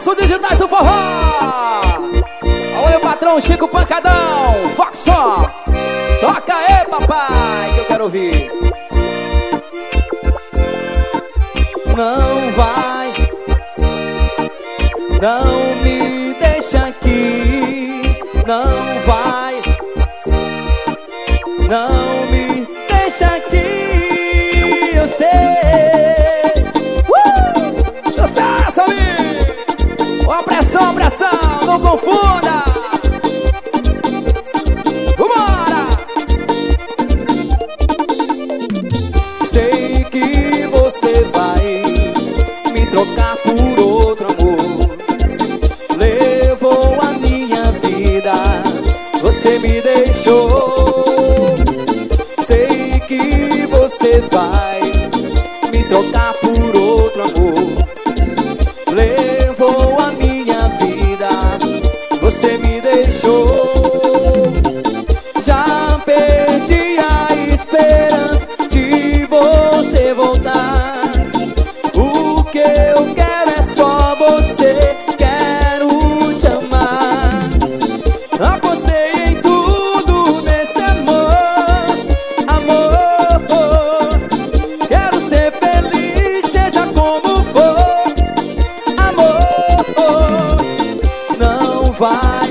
Sucesso digitais do forró. Olha o patrão Chico Pancadão, Foxó. Toca aí, papai, que eu quero ouvir. Não vai, não me deixa aqui. Não vai, não me deixa aqui. Eu sei. Sucesso, amigo. Ó, pressão, pressão, não confunda. Vambora. Sei que você vai me trocar por outro amor. Levou a minha vida, você me deixou. Sei que você vai me trocar por outro amor. Levou a minha vida, você me deixou. Já perdi a esperança de você voltar. O que eu quero é só você, quero te amar. Apostei em tudo nesse amor, amor. Quero ser feliz, seja como for, amor. Não vai,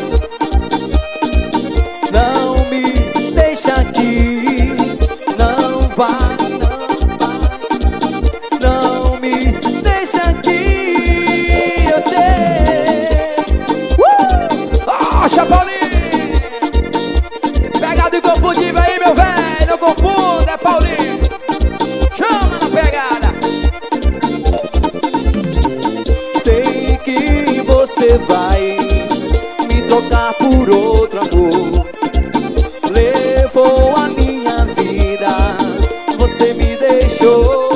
não me deixa aqui. Não vai, não me deixa aqui. Eu sei. Oxa, Paulinho. Pegado inconfundível aí, meu velho. Não confunda, é Paulinho. Chama na pegada. Sei que você vai me trocar por outro amor. Levou a minha vida, você me deixou.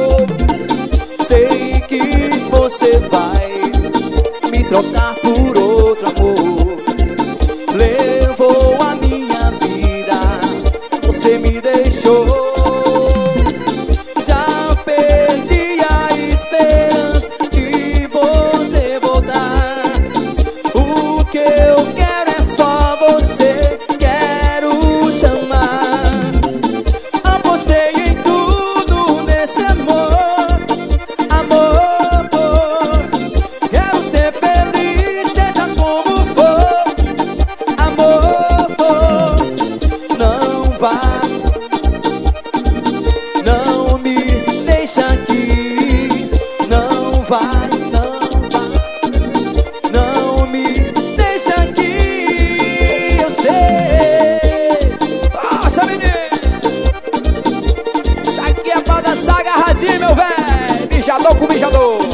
Sei que você vai me trocar por outro amor. Levou a minha vida, você me deixou. Já perdi a esperança de você voltar. O que eu quero é só você, quero te amar. Apostei em tudo nesse amor, amor. Quero ser feliz, seja como for, amor. Não vá, não me deixa aqui. Não vai, não me deixa aqui. Eu sei. Nossa, menino. Isso aqui é pra dançar agarradinho, meu velho. Mijador com mijador.